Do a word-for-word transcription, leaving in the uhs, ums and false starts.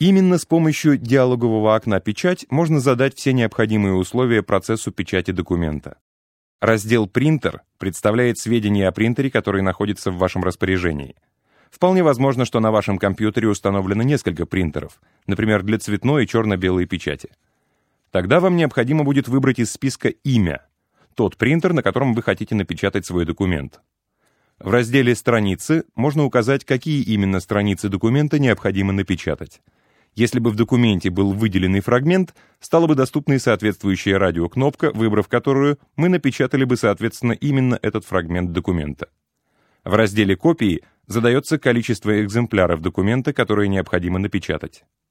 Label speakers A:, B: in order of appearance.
A: Именно с помощью диалогового окна «Печать» можно задать все необходимые условия процессу печати документа. Раздел «Принтер» представляет сведения о принтере, который находится в вашем распоряжении. Вполне возможно, что на вашем компьютере установлено несколько принтеров, например, для цветной и черно-белой печати. Тогда вам необходимо будет выбрать из списка имя, тот принтер, на котором вы хотите напечатать свой документ. В разделе «Страницы» можно указать, какие именно страницы документа необходимо напечатать. Если бы в документе был выделенный фрагмент, стала бы доступна и соответствующая радиокнопка, выбрав которую, мы напечатали бы, соответственно, именно этот фрагмент документа. В разделе «Копии» задается количество экземпляров документа, которые необходимо напечатать.